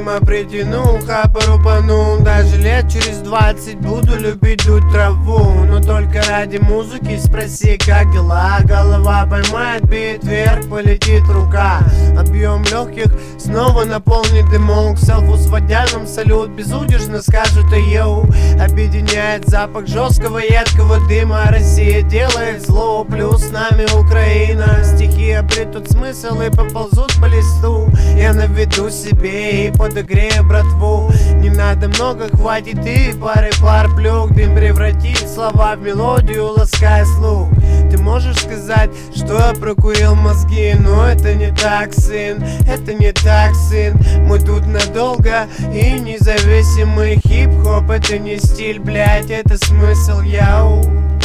дыма притянул, хапа рубанул. Даже лет через 20 буду любить дуть траву. Но только ради музыки спроси, как дела. Голова поймает бит, вверх полетит рука. Объем легких снова наполнит дымок. Селфу сводя нам салют, безудержно скажут йоу. Объединяет запах жесткого едкого дыма. Россия делает зло, плюс с нами Украина. Стихи обретут смысл и поползут по листу. Я наведу себе и подогрею братву. Не надо много, хватит и пары пар плюх. Дым превратит слова в мелодию, лаская слух. Ты можешь сказать, что я прокурил мозги, но это не так, сын, это не так, сын. Мы тут надолго и независимый хип-хоп. Это не стиль, блять, это смысл, яу.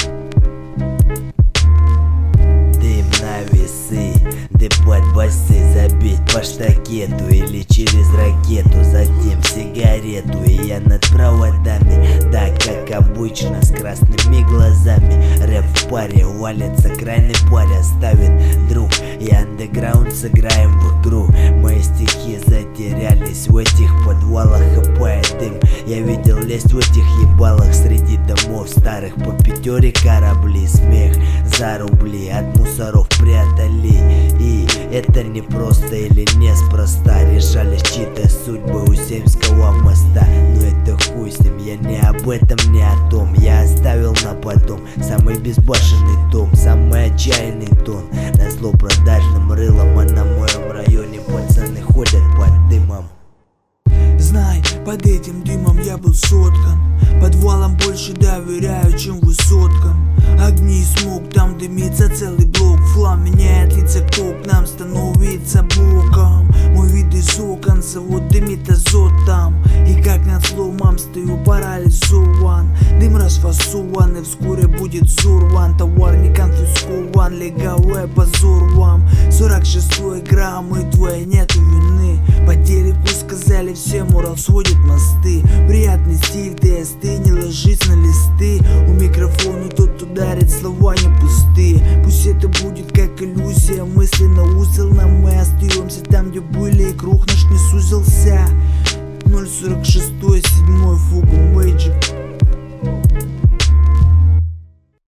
Дым на весы, да под басы, забить по штакету или через ракету, затем сигарету, и я над проводами, да, как обычно, с красными глазами. Рэп в паре, валится крайний паря, ставит друг, и андеграунд сыграем в игру. Мои стихи затерялись в этих подвалах, хапает дым. Я видел лезть в этих ебалах среди домов старых, по пятере корабли, смех за рубли от мусоров прятали. И это не просто или неспроста, решались чьи-то судьбы у Семского моста. Но это хуй с ним, я не об этом, не о том. Я оставил на потом самый безбашенный том, самый отчаянный тон. На зло продажным рылом, а на моем районе пацаны ходят под дымом. Знай, под этим дымом я был соткан. Подвалом больше доверяю, чем высоткам. Огни и смог, там дымится целый блок. Флам меняет лица, кто к нам становится боком. Мой вид из окон, завод дымит азотом. И как назло, мам, стою парализован. Дым расфасован, и вскоре будет взорван. Товар не конфискован, легавый позор вам. 46-й грамм, и твоей нету вины. По телеку сказали всем, Урал сводит мосты. Приятный стиль, ты остынь, не ложись на листы. У микрофона тот ударит, слова не пустые. Пусть это будет как иллюзия, мысли на узел, но мы остаемся там, где были, и круг наш не сузился. 046, 7 фугу, Magic.